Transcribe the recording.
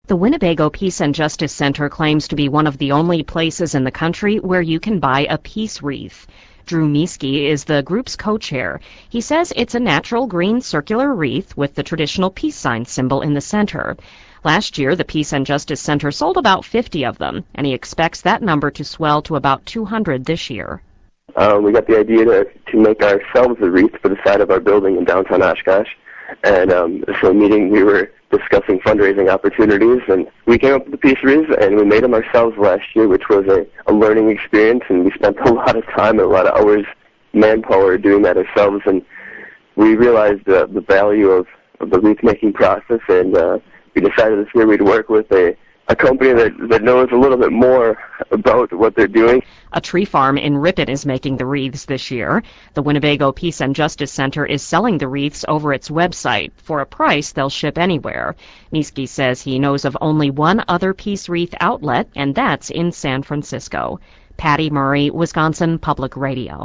The Winnebago Peace and Justice Center claims to be one of the only places in the country where you can buy a peace wreath. Drew Mieske is the group's co-chair. He says it's a natural green circular wreath with the traditional peace sign symbol in the center. Last year, the Peace and Justice Center sold about 50 of them, and he expects that number to swell to about 200 this year. We got the idea to make ourselves a wreath for the side of our building in downtown Oshkosh. And so meeting, we were discussing fundraising opportunities, and we came up with the peace wreaths, and we made them ourselves last year, which was a learning experience, and we spent a lot of time and a lot of hours, manpower, doing that ourselves, and we realized the value of the wreath-making process, and we decided this year we'd work with a company that knows a little bit more about what they're doing. A tree farm in Ripon is making the wreaths this year. The Winnebago Peace and Justice Center is selling the wreaths over its website. For a price, they'll ship anywhere. Mieske says he knows of only one other peace wreath outlet, and that's in San Francisco. Patty Murray, Wisconsin Public Radio.